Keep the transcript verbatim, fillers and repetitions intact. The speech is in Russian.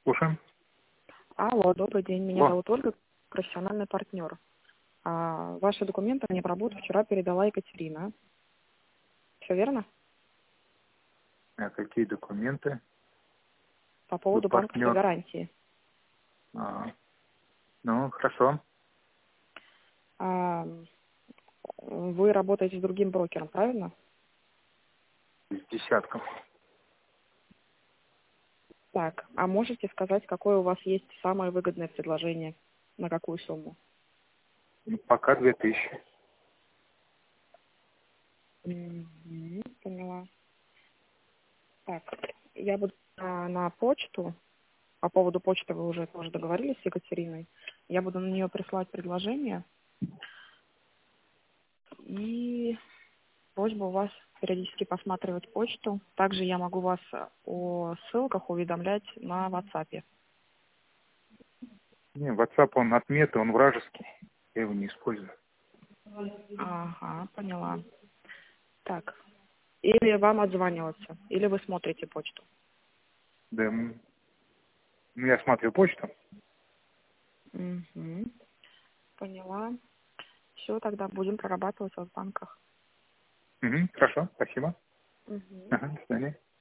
Слушаем. Алло, добрый день. Меня Алло. зовут Ольга, профессиональный партнер. А, ваши документы мне в работу вчера передала Екатерина. Все верно? А какие документы? По Вы поводу банковской партнер. гарантии. А, ну, хорошо. А, вы работаете с другим брокером, правильно? С десятком. Так, а можете сказать, какое у вас есть самое выгодное предложение? На какую сумму? Ну, пока две тысячи. Мгм, поняла. Так, я буду на, на почту. По поводу почты вы уже тоже договорились с Екатериной. Я буду на нее присылать предложение. И просьба у вас периодически посматривать почту. Также я могу вас о ссылках уведомлять на WhatsApp. Не, WhatsApp, он отметы, он вражеский. Я его не использую. Ага, поняла. Так. Или вам отзваниваться, или вы смотрите почту. Да, м, ну, я смотрю почту. Угу. Поняла. Все, тогда будем прорабатывать вас в банках. Угу, хорошо, спасибо. Угу. Ага, до свидания.